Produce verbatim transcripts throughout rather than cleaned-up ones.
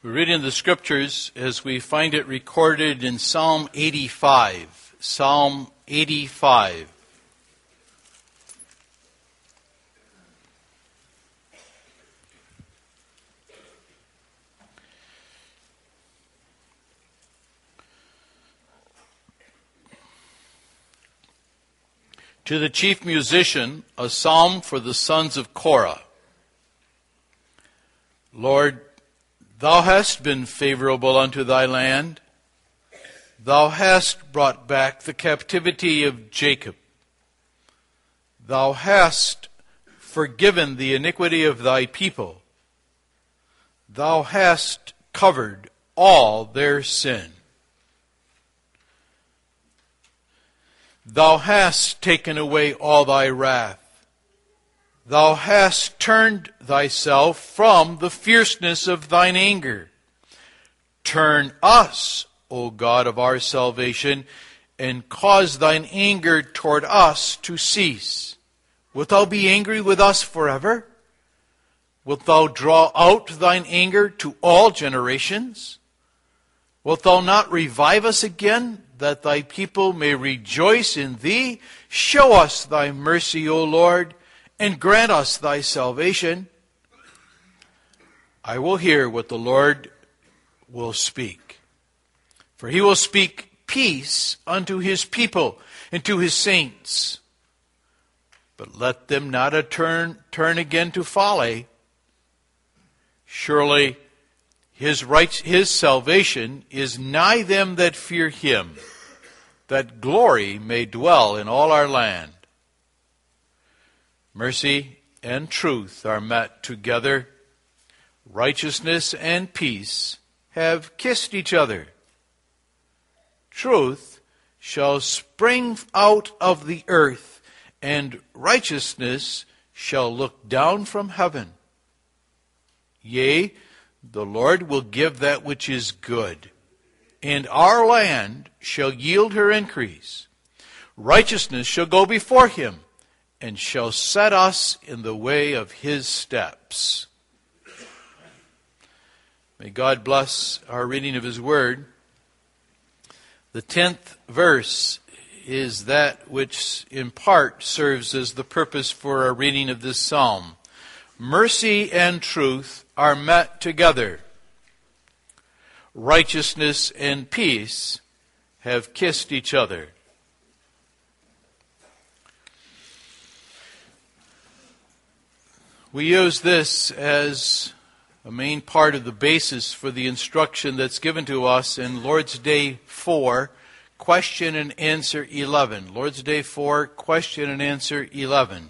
We read in the Scriptures as we find it recorded in Psalm eighty-five. Psalm eighty-five. To the chief musician, a psalm for the sons of Korah. Lord, Thou hast been favorable unto thy land. Thou hast brought back the captivity of Jacob. Thou hast forgiven the iniquity of thy people. Thou hast covered all their sin. Thou hast taken away all thy wrath. Thou hast turned thyself from the fierceness of thine anger. Turn us, O God of our salvation, and cause thine anger toward us to cease. Wilt thou be angry with us forever? Wilt thou draw out thine anger to all generations? Wilt thou not revive us again, that thy people may rejoice in thee? Show us thy mercy, O Lord, and grant us thy salvation. I will hear what the Lord will speak. For he will speak peace unto his people and to his saints. But let them not turn, turn again to folly. Surely his right, his salvation is nigh them that fear him, that glory may dwell in all our land. Mercy and truth are met together. Righteousness and peace have kissed each other. Truth shall spring out of the earth, and righteousness shall look down from heaven. Yea, the Lord will give that which is good, and our land shall yield her increase. Righteousness shall go before him, and shall set us in the way of his steps. May God bless our reading of his word. The tenth verse is that which in part serves as the purpose for our reading of this psalm. Mercy and truth are met together. Righteousness and peace have kissed each other. We use this as a main part of the basis for the instruction that's given to us in Lord's Day four, question and answer eleven. Lord's Day four, question and answer eleven.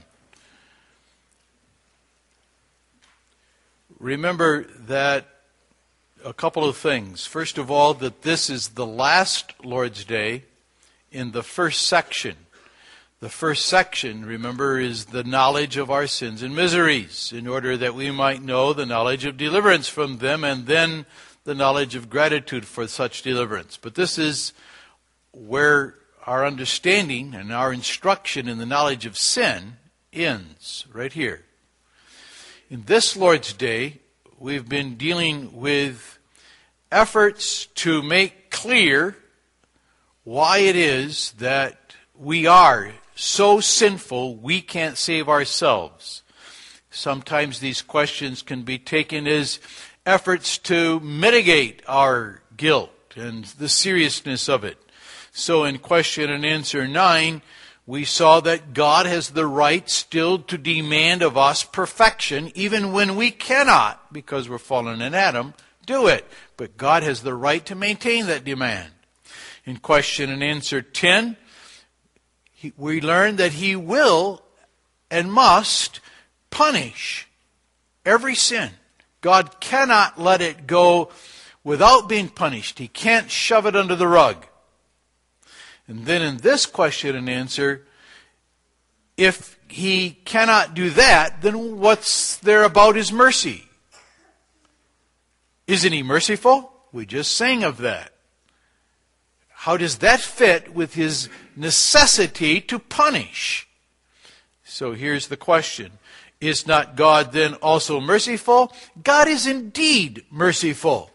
Remember that a couple of things. First of all, that this is the last Lord's Day in the first section. The first section, remember, is the knowledge of our sins and miseries, in order that we might know the knowledge of deliverance from them, and then the knowledge of gratitude for such deliverance. But this is where our understanding and our instruction in the knowledge of sin ends, right here. In this Lord's Day, we've been dealing with efforts to make clear why it is that we are so sinful we can't save ourselves. Sometimes these questions can be taken as efforts to mitigate our guilt and the seriousness of it. So in question and answer nine, we saw that God has the right still to demand of us perfection, even when we cannot, because we're fallen in Adam, do it. But God has the right to maintain that demand. In question and answer ten, we learn that he will and must punish every sin. God cannot let it go without being punished. He can't shove it under the rug. And then in this question and answer, if he cannot do that, then what's there about his mercy? Isn't he merciful? We just sang of that. How does that fit with his necessity to punish? So here's the question. Is not God then also merciful? God is indeed merciful.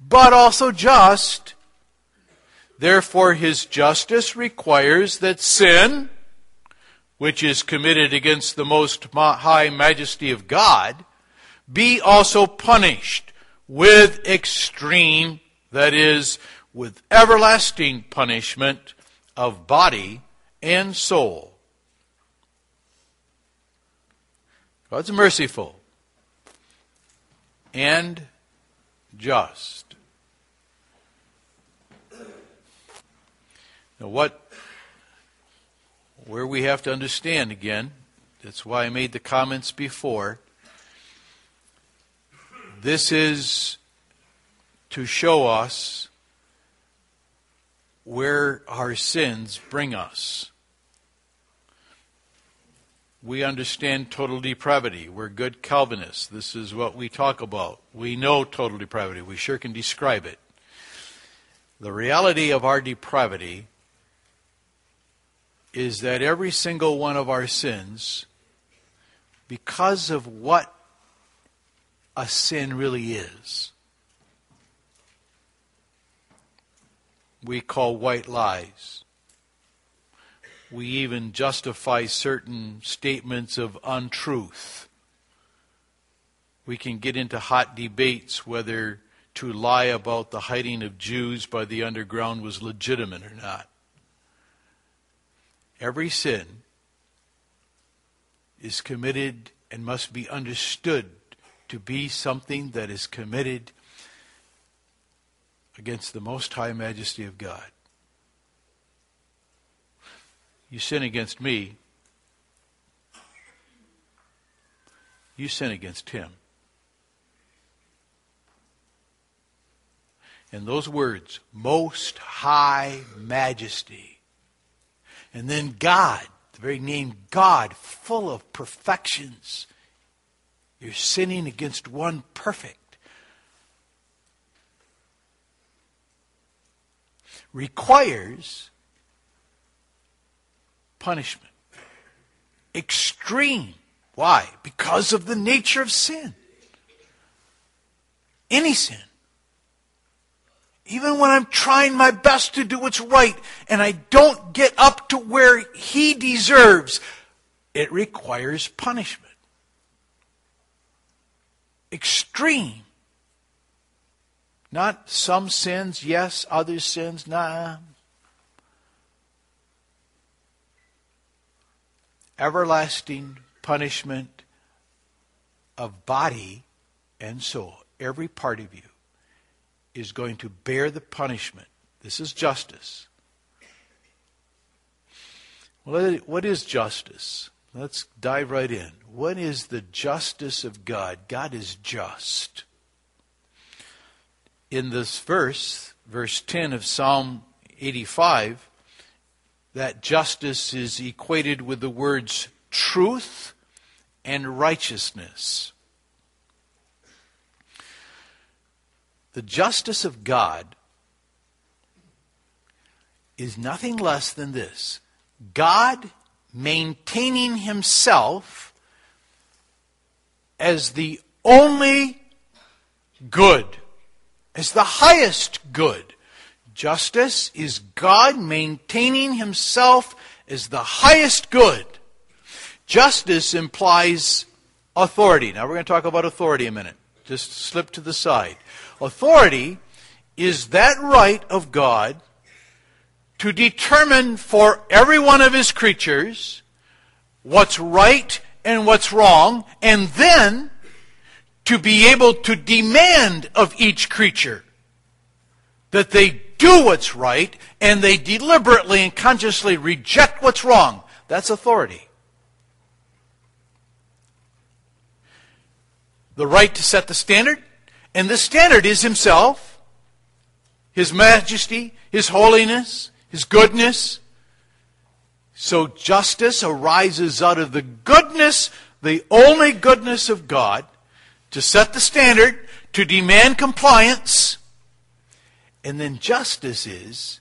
but also just. Therefore, his justice requires that sin, which is committed against the most high majesty of God, be also punished with extreme, that is, with everlasting punishment of body and soul. God's merciful and just. Now what, where we have to understand again, that's why I made the comments before, this is to show us where our sins bring us. We understand total depravity. We're good Calvinists. This is what we talk about. We know total depravity. We sure can describe it. The reality of our depravity is that every single one of our sins, because of what a sin really is, we call white lies. We even justify certain statements of untruth. We can get into hot debates whether to lie about the hiding of Jews by the underground was legitimate or not. Every sin is committed and must be understood to be something that is committed against the most high majesty of God. You sin against me, you sin against him. And those words, most high majesty, and then God, the very name God, full of perfections. You're sinning against one perfect. Requires punishment. Extreme. Why? Because of the nature of sin. Any sin. Even when I'm trying my best to do what's right and I don't get up to where he deserves, it requires punishment. Extreme. Not some sins, yes, other sins, nah. Everlasting punishment of body and soul. Every part of you is going to bear the punishment. This is justice. Well, what is justice? Let's dive right in. What is the justice of God? God is just. In this verse, verse ten of Psalm eighty-five, that justice is equated with the words truth and righteousness. The justice of God is nothing less than this. God maintaining himself as the only good, as the highest good. Justice is God maintaining himself as the highest good. Justice implies authority. Now we're going to talk about authority a minute. Just slip to the side. Authority is that right of God to determine for every one of his creatures what's right and what's wrong, and then to be able to demand of each creature that they do what's right and they deliberately and consciously reject what's wrong. That's authority. The right to set the standard, and the standard is himself, his majesty, his holiness, his goodness. So justice arises out of the goodness, the only goodness of God, to set the standard, to demand compliance. And then justice is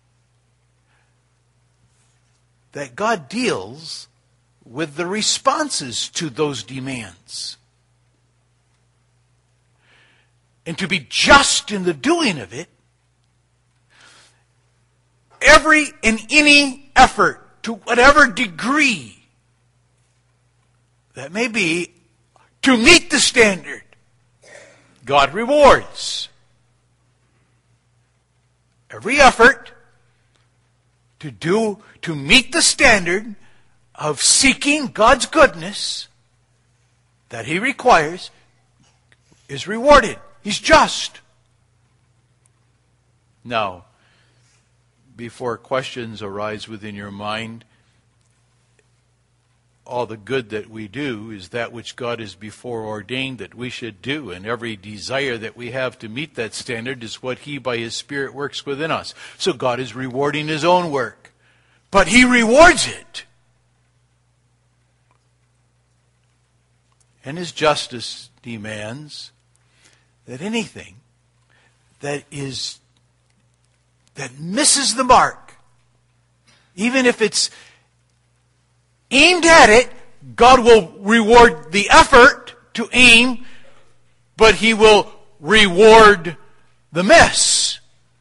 that God deals with the responses to those demands. and to be just in the doing of it, every and any effort, to whatever degree that may be, to meet the standard, God rewards. Every effort to do, to meet the standard of seeking God's goodness that He requires is rewarded. He's just. Now, before questions arise within your mind, all the good that we do is that which God has before ordained that we should do, and every desire that we have to meet that standard is what He by His Spirit works within us. So God is rewarding His own work, but He rewards it. And His justice demands that anything that is that misses the mark, even if it's aimed at it, God will reward the effort to aim, but He will reward the miss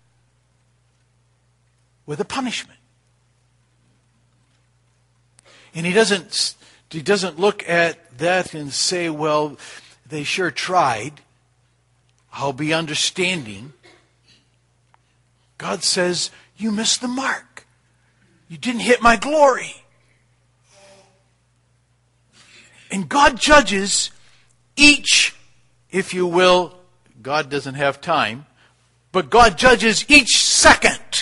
with a punishment. And He doesn't, He doesn't look at that and say, well, they sure tried. I'll be understanding. God says, you missed the mark. You didn't hit my glory. And God judges each, if you will, God doesn't have time, but God judges each second.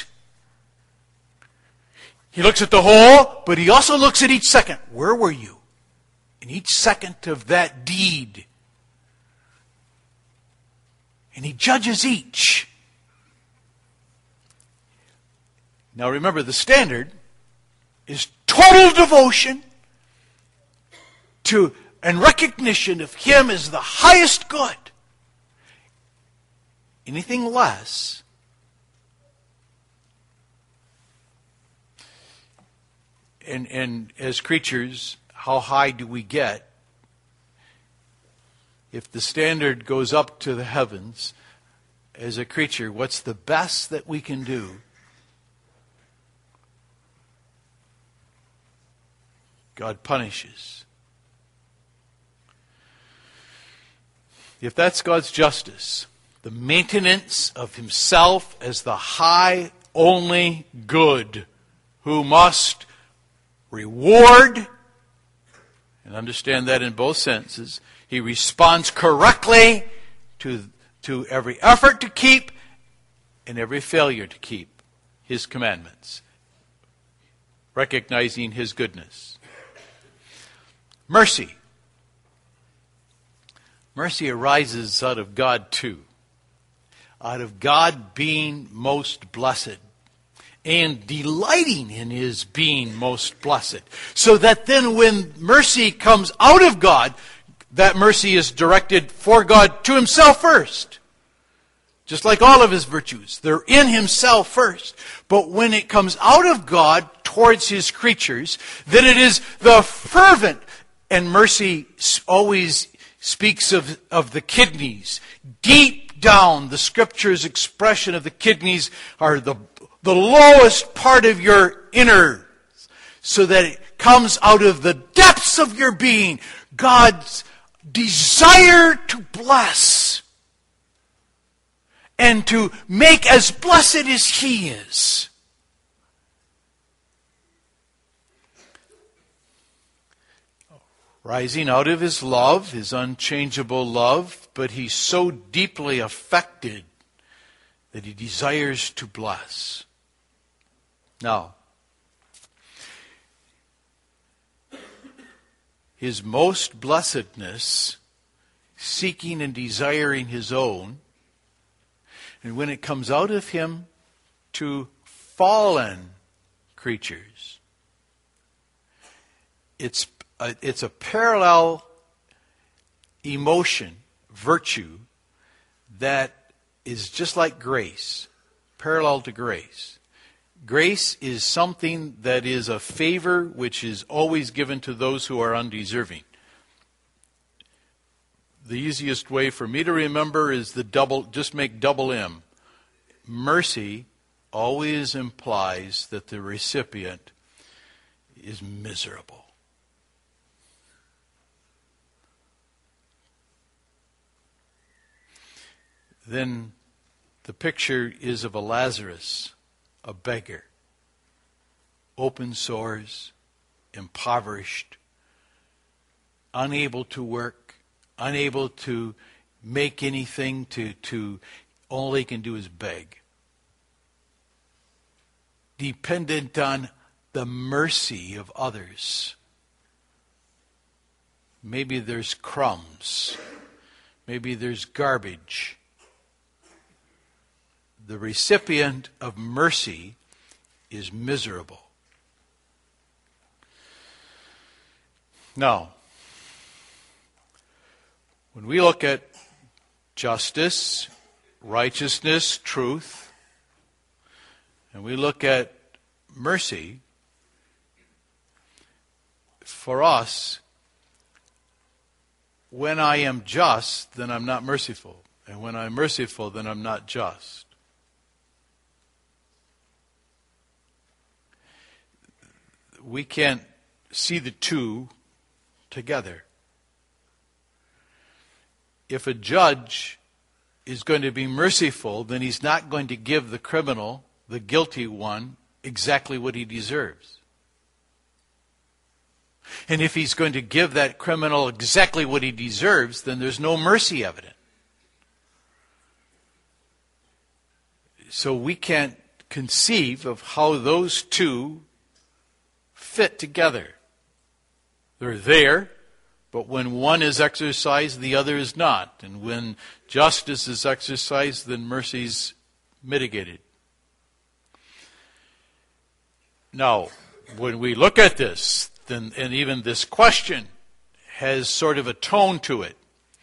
He looks at the whole, but He also looks at each second. Where were you in each second of that deed? And He judges each. Now remember, the standard is total devotion to and recognition of Him as the highest good. Anything less and and as creatures, how high do we get? If the standard goes up to the heavens, as a creature, what's the best that we can do? God punishes. If that's God's justice, the maintenance of Himself as the high, only good, who must reward, and understand that in both senses, He responds correctly to, to every effort to keep and every failure to keep His commandments, recognizing His goodness. Mercy. Mercy arises out of God too. Out of God being most blessed and delighting in His being most blessed. So that then when mercy comes out of God, that mercy is directed for God to Himself first. Just like all of His virtues. They're in Himself first. But when it comes out of God towards His creatures, then it is the fervent. And mercy always speaks of, of the kidneys. Deep down, the Scripture's expression of the kidneys are the, the lowest part of your innards, so that it comes out of the depths of your being. God's desire to bless and to make as blessed as He is. Rising out of His love, His unchangeable love, but He's so deeply affected that He desires to bless. Now, His most blessedness, seeking and desiring His own, and when it comes out of Him to fallen creatures, it's a, it's a parallel emotion, virtue, that is just like grace, parallel to grace. Grace is something that is a favor which is always given to those who are undeserving. the easiest way for me to remember is the double, just make double M. Mercy always implies that the recipient is miserable. Then the picture is of a Lazarus, a beggar, open sores, impoverished, unable to work, unable to make anything, to, to all he can do is beg. Dependent on the mercy of others. Maybe there's crumbs. Maybe there's garbage. The recipient of mercy is miserable. Now, when we look at justice, righteousness, truth, and we look at mercy, for us, when I am just, then I'm not merciful. And when I'm merciful, then I'm not just. We can't see the two together. If a judge is going to be merciful, then he's not going to give the criminal, the guilty one, exactly what he deserves. And if he's going to give that criminal exactly what he deserves, then there's no mercy evident. So we can't conceive of how those two fit together. They're there, but when one is exercised, the other is not. And when justice is exercised, then mercy's mitigated. Now, when we look at this, then, and even this question has sort of a tone to it.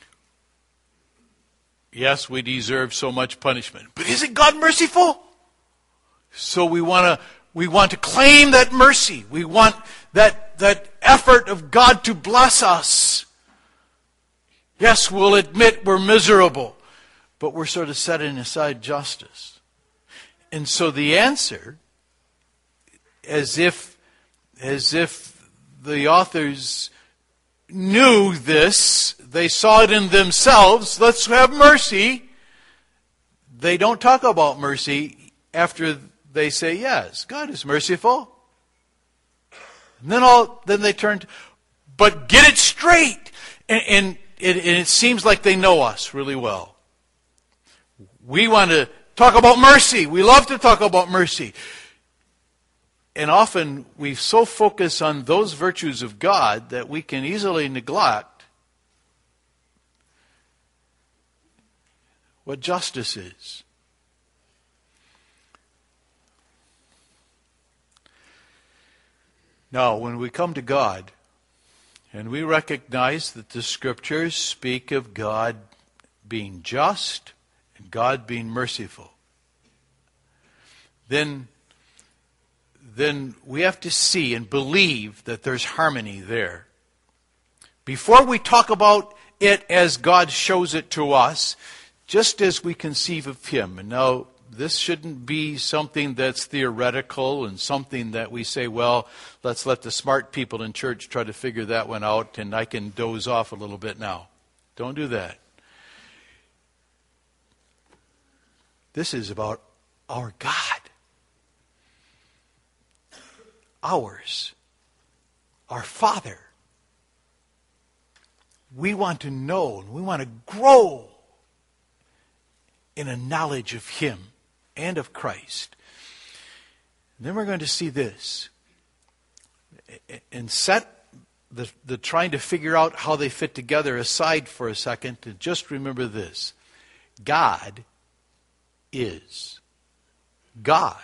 Yes, we deserve so much punishment, but isn't God merciful? So we want to we want to claim that mercy. We want that that effort of God to bless us. Yes, we'll admit we're miserable, but we're sort of setting aside justice. And so the answer, as if as if the authors knew this, they saw it in themselves, let's have mercy. They don't talk about mercy after they say, yes, God is merciful. And then all then they turn to, but get it straight. And, and, it, and it seems like they know us really well. We want to talk about mercy. We love to talk about mercy. And often we so focus on those virtues of God that we can easily neglect what justice is. Now, when we come to God, and we recognize that the Scriptures speak of God being just and God being merciful, then, then we have to see and believe that there's harmony there. Before we talk about it as God shows it to us, just as we conceive of Him. And now, this shouldn't be something that's theoretical and something that we say, well, let's let the smart people in church try to figure that one out and I can doze off a little bit now. Don't do that. This is about our God. Ours. Our Father. We want to know and we want to grow in a knowledge of Him and of Christ. And then we're going to see this. And set the, the trying to figure out how they fit together aside for a second, and just remember this. God is God.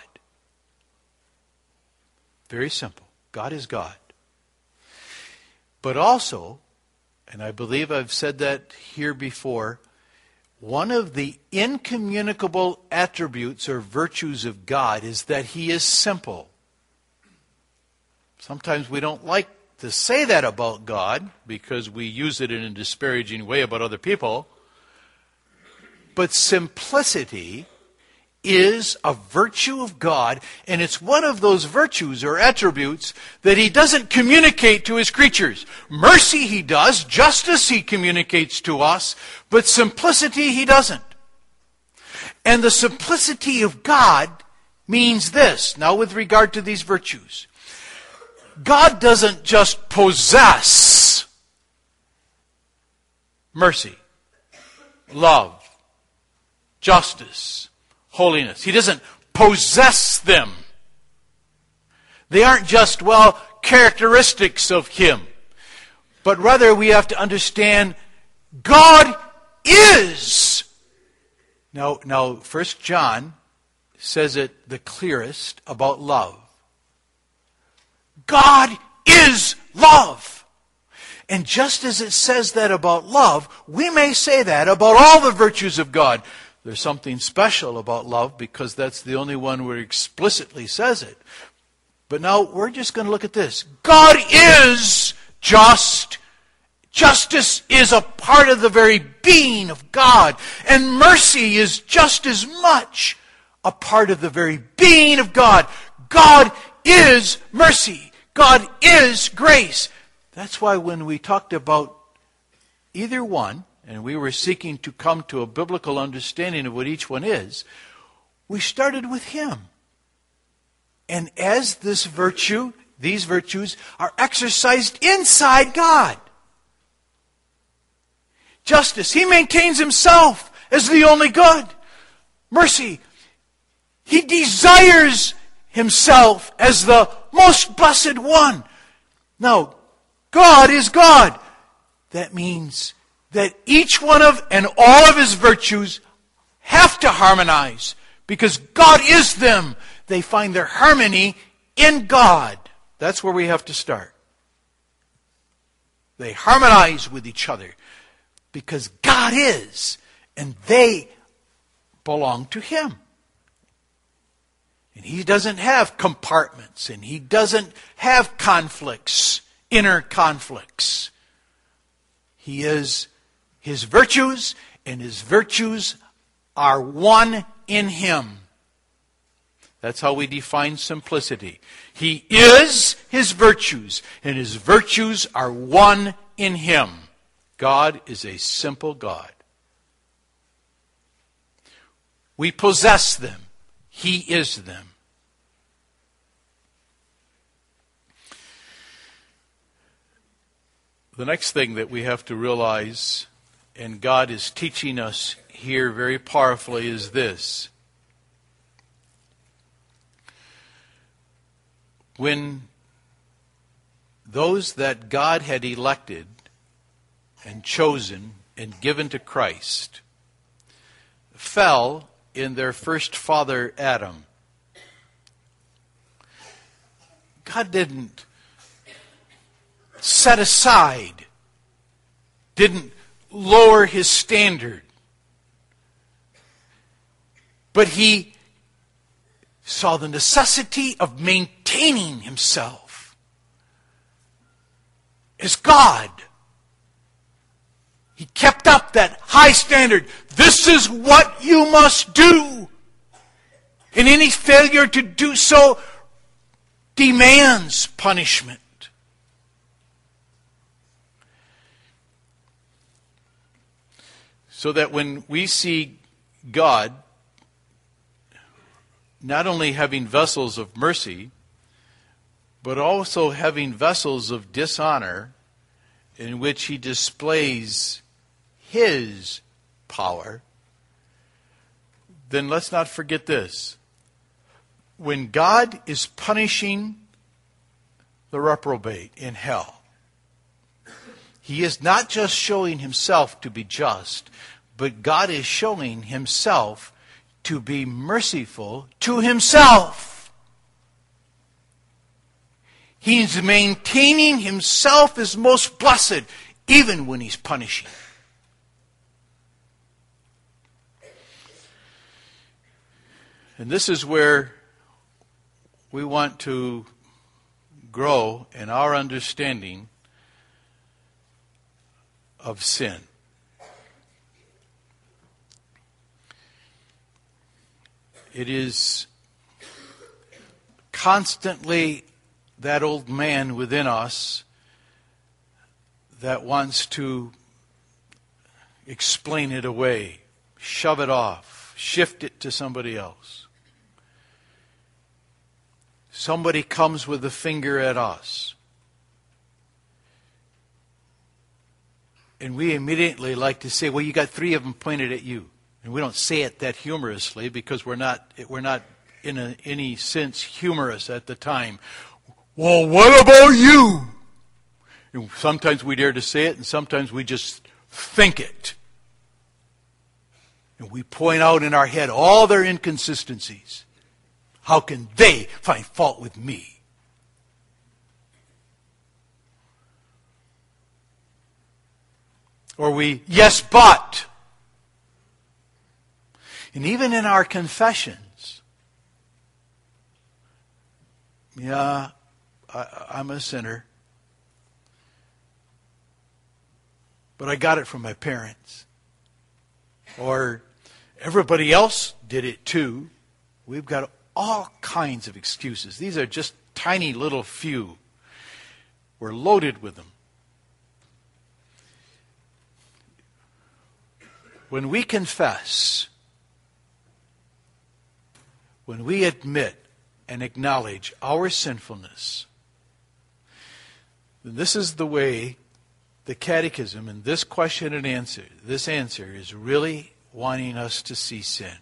Very simple. God is God. But also, and I believe I've said that here before, one of the incommunicable attributes or virtues of God is that He is simple. Sometimes we don't like to say that about God because we use it in a disparaging way about other people. But simplicity is a virtue of God, and it's one of those virtues or attributes that he doesn't communicate to his creatures. Mercy he does, justice he communicates to us, but simplicity he doesn't. And the simplicity of God means this, now with regard to these virtues. God doesn't just possess mercy, love, justice, holiness. He doesn't possess them. They aren't just, well, characteristics of him. But rather we have to understand God is. Now, now First John says it the clearest about love. God is love. And just as it says that about love, we may say that about all the virtues of God. There's something special about love because that's the only one where it explicitly says it. But now we're just going to look at this. God is just. Justice is a part of the very being of God. And mercy is just as much a part of the very being of God. God is mercy. God is grace. That's why when we talked about either one, and we were seeking to come to a biblical understanding of what each one is, we started with him. And as this virtue, these virtues are exercised inside God. Justice, he maintains himself as the only good. Mercy, he desires himself as the most blessed one. Now, God is God. That means that each one of and all of his virtues have to harmonize because God is them. They find their harmony in God. That's where we have to start. They harmonize with each other because God is, and they belong to him. And he doesn't have compartments, and he doesn't have conflicts, inner conflicts. He is his virtues, and his virtues are one in him. That's how we define simplicity. He is his virtues, and his virtues are one in him. God is a simple God. We possess them. He is them. The next thing that we have to realize, and God is teaching us here very powerfully, is this. When those that God had elected and chosen and given to Christ fell in their first father Adam, God didn't set aside, didn't lower his standard, but he saw the necessity of maintaining himself as God. He kept up that high standard. This is what you must do. And any failure to do so demands punishment. So that when we see God not only having vessels of mercy, but also having vessels of dishonor in which he displays his power, then let's not forget this. When God is punishing the reprobate in hell, he is not just showing himself to be just, but God is showing himself to be merciful to himself. He's maintaining himself as most blessed, even when he's punishing. And this is where we want to grow in our understanding of sin. It is constantly that old man within us that wants to explain it away, shove it off, shift it to somebody else. Somebody comes with a finger at us, and we immediately like to say, well, you got three of them pointed at you. And we don't say it that humorously because we're not we're not in a, any sense humorous at the time. Well, what about you? And sometimes we dare to say it, and sometimes we just think it. And we point out in our head all their inconsistencies. How can they find fault with me? Or we, yes, but. And even in our confessions, yeah, I, I'm a sinner. But I got it from my parents. Or everybody else did it too. We've got all kinds of excuses. These are just tiny little few. We're loaded with them. When we confess, when we admit and acknowledge our sinfulness, then this is the way the Catechism and this question and answer, this answer is really wanting us to see sin.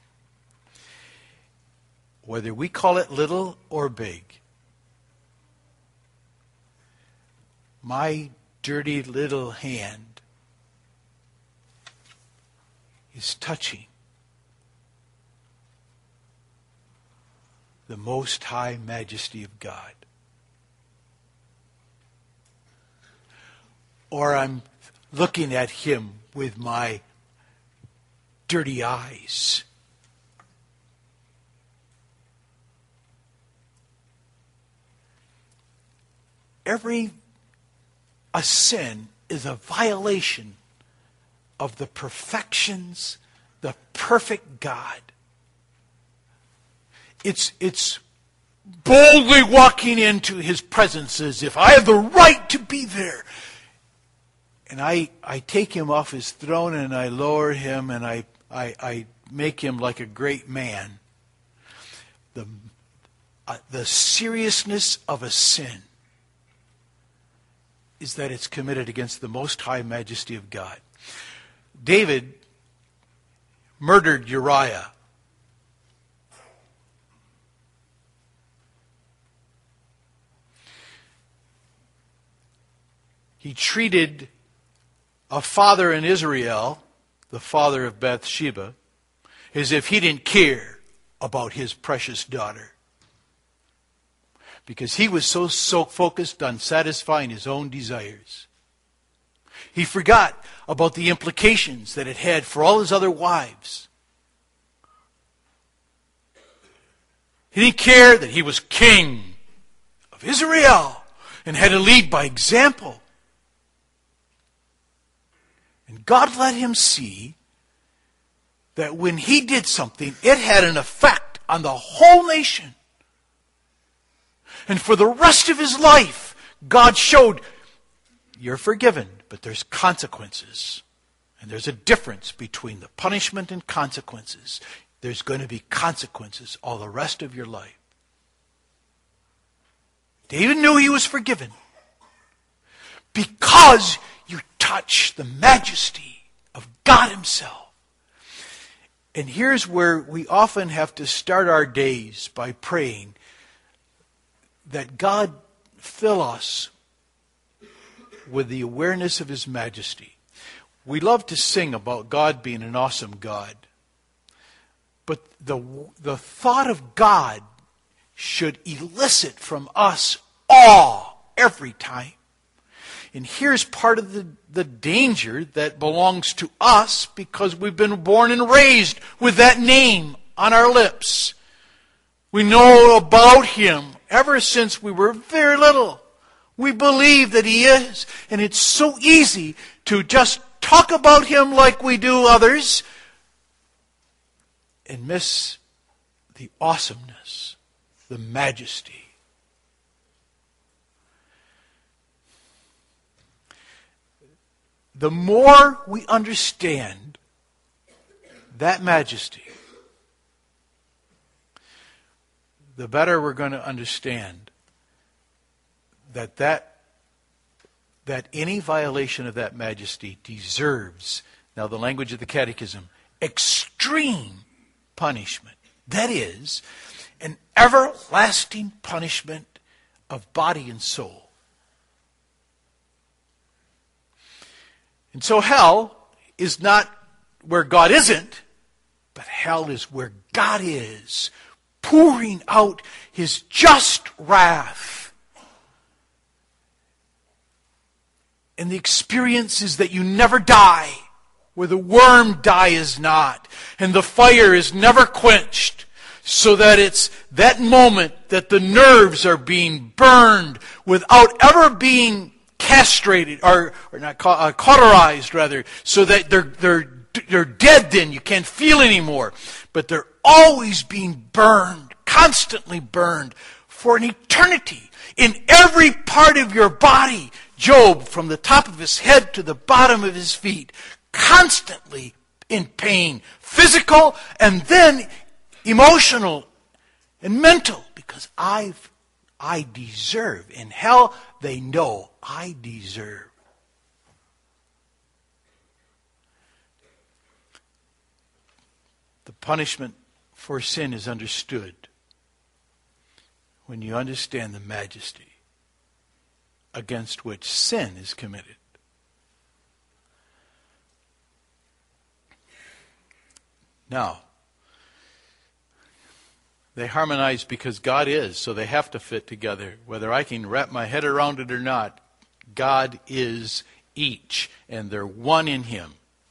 Whether we call it little or big, my dirty little hand is touching the Most High Majesty of God. Or I'm looking at Him with my dirty eyes. Every a sin is a violation of the perfections, the perfect God. It's, it's boldly walking into His presence as if I have the right to be there. And I, I take Him off His throne and I lower Him and I, I, I make Him like a great man. The, uh, the seriousness of a sin is that it's committed against the Most High Majesty of God. David murdered Uriah. He treated a father in Israel, the father of Bathsheba, as if he didn't care about his precious daughter. Because he was so, so focused on satisfying his own desires. He forgot about the implications that it had for all his other wives. He didn't care that he was king of Israel and had to lead by example. And God let him see that when he did something, it had an effect on the whole nation. And for the rest of his life, God showed, you're forgiven, but there's consequences. And there's a difference between the punishment and consequences. There's going to be consequences all the rest of your life. David knew he was forgiven because you touch the majesty of God Himself. And here's where we often have to start our days by praying that God fill us with the awareness of His majesty. We love to sing about God being an awesome God. But the, the thought of God should elicit from us awe every time. And here's part of the, the danger that belongs to us because we've been born and raised with that name on our lips. We know about Him ever since we were very little. We believe that He is. And it's so easy to just talk about Him like we do others and miss the awesomeness, the majesty. The more we understand that majesty, the better we're going to understand that that that any violation of that majesty deserves, now the language of the Catechism, extreme punishment. That is, an everlasting punishment of body and soul. And so hell is not where God isn't, but hell is where God is, pouring out His just wrath. And the experience is that you never die, where the worm dies not, and the fire is never quenched, so that it's that moment that the nerves are being burned without ever being castrated, or, or not uh, cauterized rather, so that they're they're they're dead. Then you can't feel anymore, but they're always being burned, constantly burned for an eternity in every part of your body. Job, from the top of his head to the bottom of his feet, constantly in pain, physical and then emotional and mental, because I've I deserve. In hell, they know I deserve. The punishment for sin is understood when you understand the majesty against which sin is committed. Now, they harmonize because God is, so they have to fit together. Whether I can wrap my head around it or not, God is each, and they're one in Him.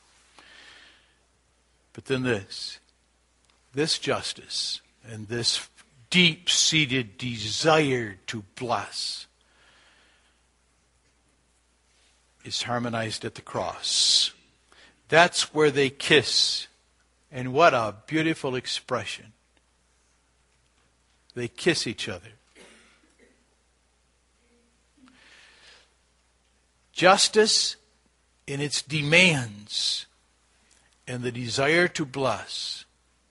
But then this, this justice and this deep-seated desire to bless is harmonized at the cross. That's where they kiss. And what a beautiful expression. They kiss each other. Justice in its demands and the desire to bless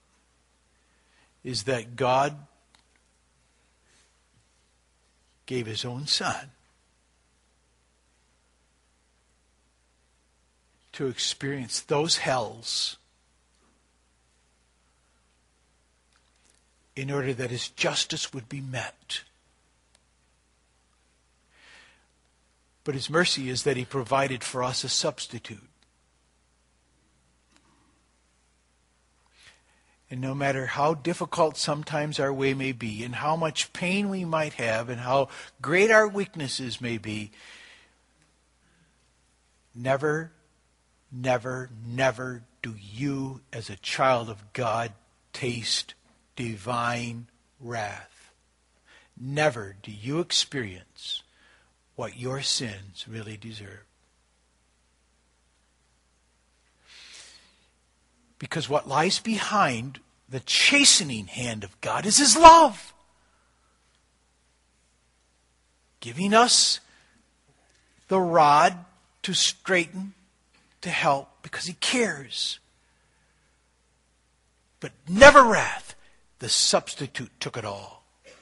is that God gave His own Son to experience those hells in order that His justice would be met. But His mercy is that He provided for us a substitute. And no matter how difficult sometimes our way may be, and how much pain we might have, and how great our weaknesses may be, never, never, never do you as a child of God taste divine wrath. Never do you experience what your sins really deserve. Because what lies behind the chastening hand of God is His love. Giving us the rod to straighten, to help, because He cares. But never wrath. The substitute took it all.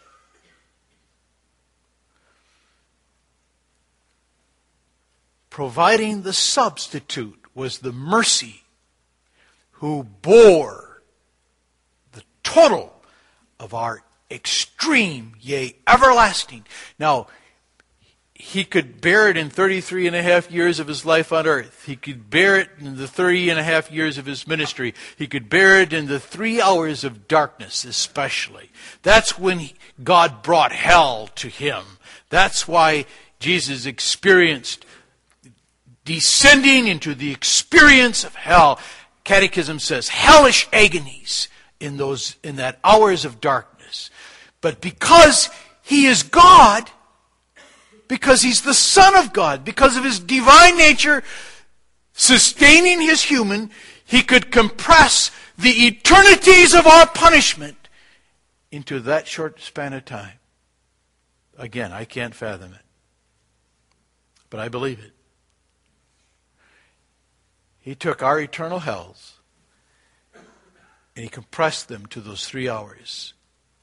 Providing the substitute was the mercy who bore the total of our extreme, yea, everlasting. Now, He could bear it in thirty-three and a half years of His life on earth. He could bear it in the thirty and a half years of His ministry. He could bear it in the three hours of darkness especially. That's when he, God brought hell to Him. That's why Jesus experienced descending into the experience of hell. Catechism says hellish agonies in those in that hours of darkness. But because He is God because He's the Son of God. Because of His divine nature sustaining His human, He could compress the eternities of our punishment into that short span of time. Again, I can't fathom it. But I believe it. He took our eternal hells and He compressed them to those three hours.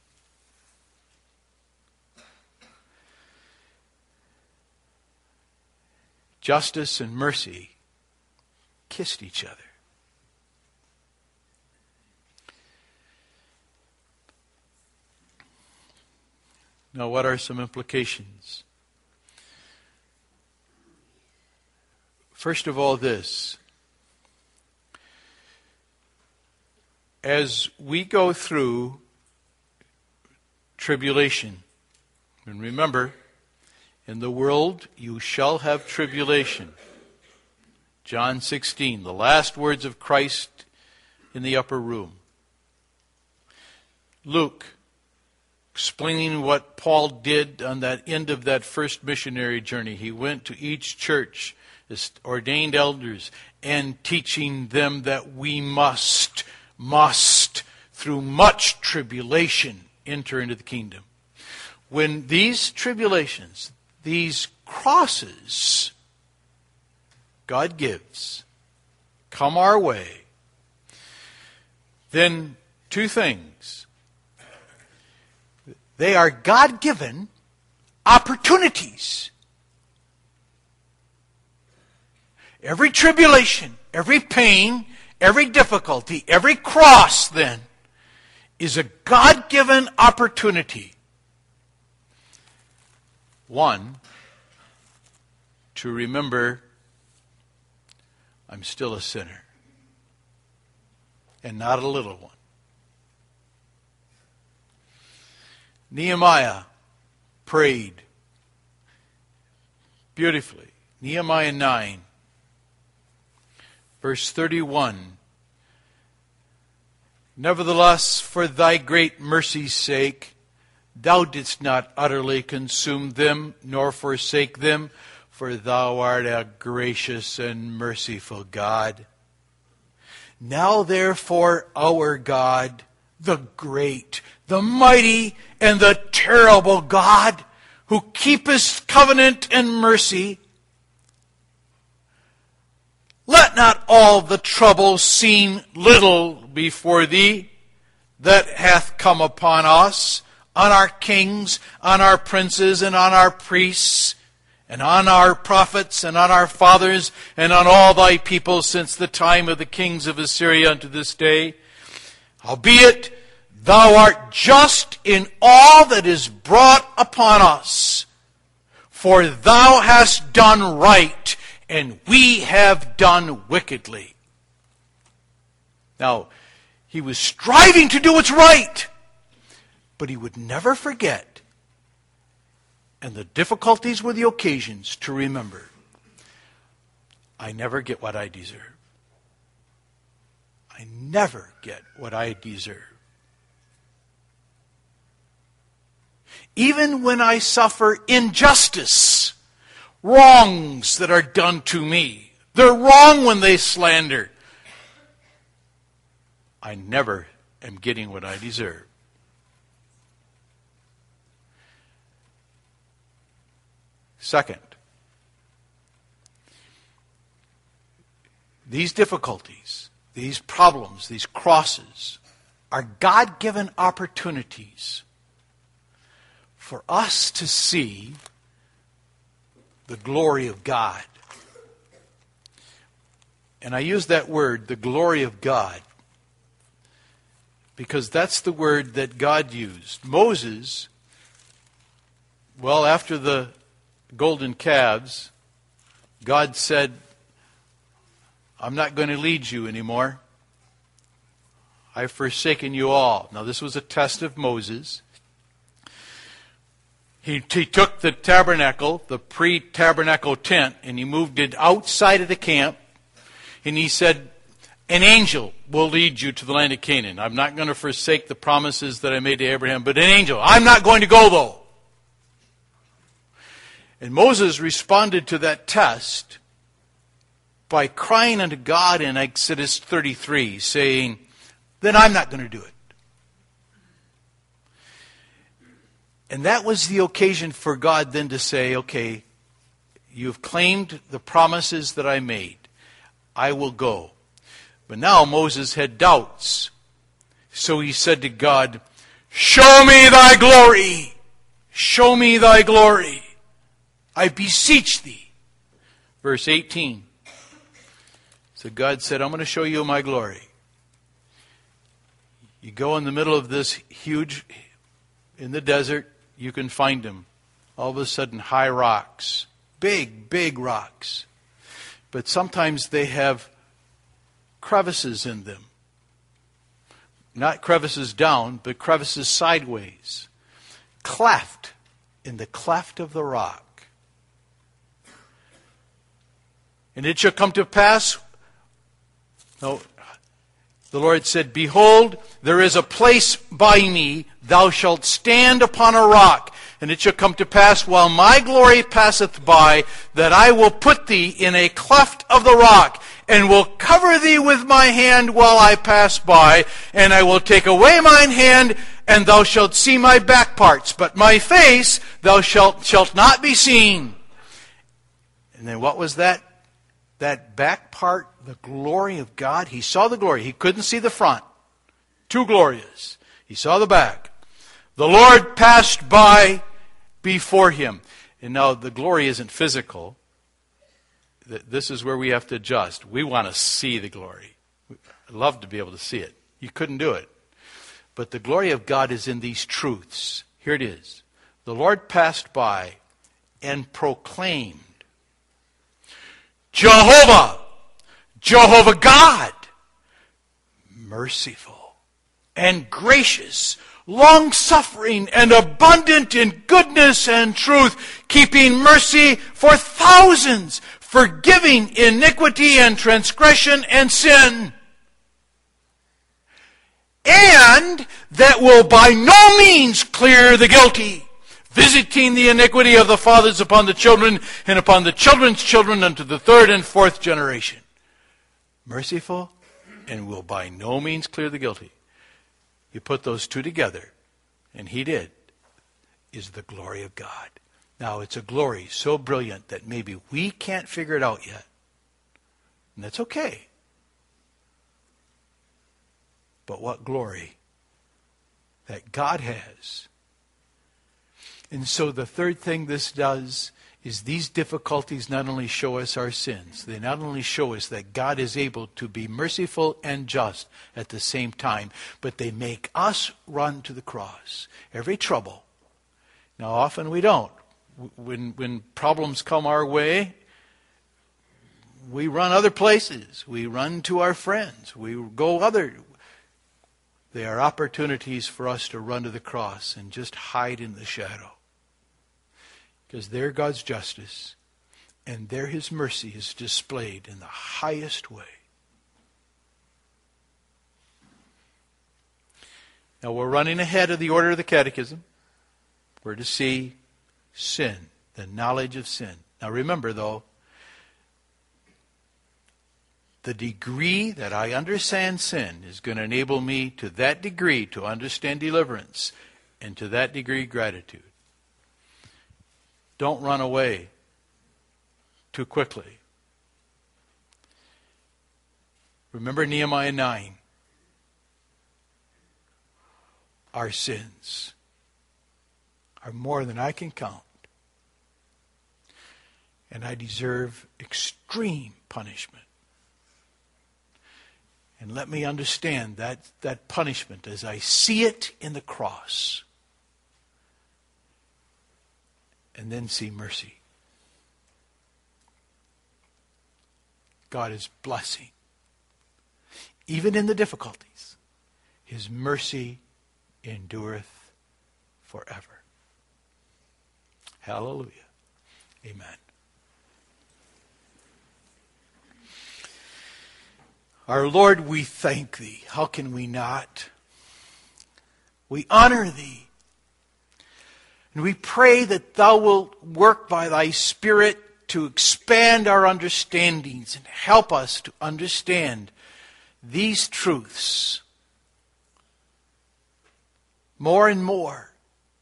Justice and mercy kissed each other. Now, what are some implications? First of all, this. As we go through tribulation, and remember, in the world you shall have tribulation. John sixteen, the last words of Christ in the upper room. Luke, explaining what Paul did on that end of that first missionary journey. He went to each church, as ordained elders, and teaching them that we must, must, through much tribulation, enter into the kingdom. When these tribulations, these crosses God gives come our way, then two things. They are God-given opportunities. Every tribulation, every pain, every difficulty, every cross, then, is a God-given opportunity. One, to remember I'm still a sinner, and not a little one. Nehemiah prayed beautifully. Nehemiah nine, verse thirty-one. Nevertheless, for thy great mercy's sake, thou didst not utterly consume them, nor forsake them, for thou art a gracious and merciful God. Now therefore, our God, the great, the mighty, and the terrible God, who keepeth covenant and mercy, let not all the trouble seem little before thee that hath come upon us, on our kings, on our princes, and on our priests, and on our prophets, and on our fathers, and on all thy people since the time of the kings of Assyria unto this day. Howbeit, thou art just in all that is brought upon us, for thou hast done right, and we have done wickedly. Now, he was striving to do what's right, but he would never forget, and the difficulties were the occasions to remember, I never get what I deserve. I never get what I deserve. Even when I suffer injustice, wrongs that are done to me, they're wrong when they slander, I never am getting what I deserve. Second, these difficulties, these problems, these crosses are God-given opportunities for us to see the glory of God. And I use that word, the glory of God, because that's the word that God used. Moses, well, after the golden calves, God said, I'm not going to lead you anymore. I've forsaken you all. Now, this was a test of Moses. He, he took the tabernacle, the pre-tabernacle tent, and he moved it outside of the camp. And he said, an angel will lead you to the land of Canaan. I'm not going to forsake the promises that I made to Abraham, but an angel. I'm not going to go, though. And Moses responded to that test by crying unto God in Exodus thirty-three, saying, then I'm not going to do it. And that was the occasion for God then to say, okay, you've claimed the promises that I made. I will go. But now Moses had doubts. So he said to God, show me thy glory. Show me thy glory. I beseech thee. Verse eighteen. So God said, I'm going to show you my glory. You go in the middle of this huge, in the desert, you can find them. All of a sudden, high rocks. Big, big rocks. But sometimes they have crevices in them. Not crevices down, but crevices sideways. Cleft in the cleft of the rock. And it shall come to pass, no, the Lord said, behold, there is a place by me, thou shalt stand upon a rock. And it shall come to pass, while my glory passeth by, that I will put thee in a cleft of the rock, and will cover thee with my hand while I pass by, and I will take away mine hand, and thou shalt see my back parts, but my face thou shalt, shalt not be seen. And then what was that? That back part, the glory of God. He saw the glory. He couldn't see the front. Too glorious. He saw the back. The Lord passed by before him. And now the glory isn't physical. This is where we have to adjust. We want to see the glory. I'd love to be able to see it. You couldn't do it. But the glory of God is in these truths. Here it is. The Lord passed by and proclaimed, Jehovah, Jehovah God, merciful and gracious, long-suffering and abundant in goodness and truth, keeping mercy for thousands, forgiving iniquity and transgression and sin, and that will by no means clear the guilty, visiting the iniquity of the fathers upon the children and upon the children's children unto the third and fourth generation. Merciful and will by no means clear the guilty. You put those two together, and he did, is the glory of God. Now, it's a glory so brilliant that maybe we can't figure it out yet. And that's okay. But what glory that God has. And so the third thing this does is these difficulties not only show us our sins, they not only show us that God is able to be merciful and just at the same time, but they make us run to the cross. Every trouble. Now often we don't. When, when problems come our way, we run other places. We run to our friends. We go other. They are opportunities for us to run to the cross and just hide in the shadow. Because there God's justice and there his mercy is displayed in the highest way. Now we're running ahead of the order of the catechism. We're to see sin, the knowledge of sin. Now remember though, the degree that I understand sin is going to enable me to that degree to understand deliverance and to that degree gratitude. Don't run away too quickly. Remember Nehemiah nine. Our sins are more than I can count. And I deserve extreme punishment. And let me understand that, that punishment as I see it in the cross. And then see mercy. God is blessing. Even in the difficulties, his mercy endureth forever. Hallelujah. Amen. Our Lord, we thank thee. How can we not? We honor thee. And we pray that thou wilt work by thy Spirit to expand our understandings and help us to understand these truths more and more,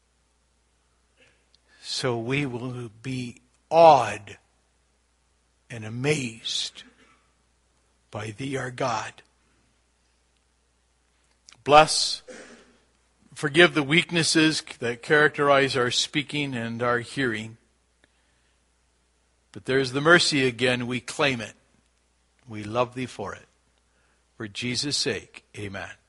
so we will be awed and amazed by thee, our God. Bless, forgive the weaknesses that characterize our speaking and our hearing. But there's the mercy again. We claim it. We love thee for it. For Jesus' sake, amen.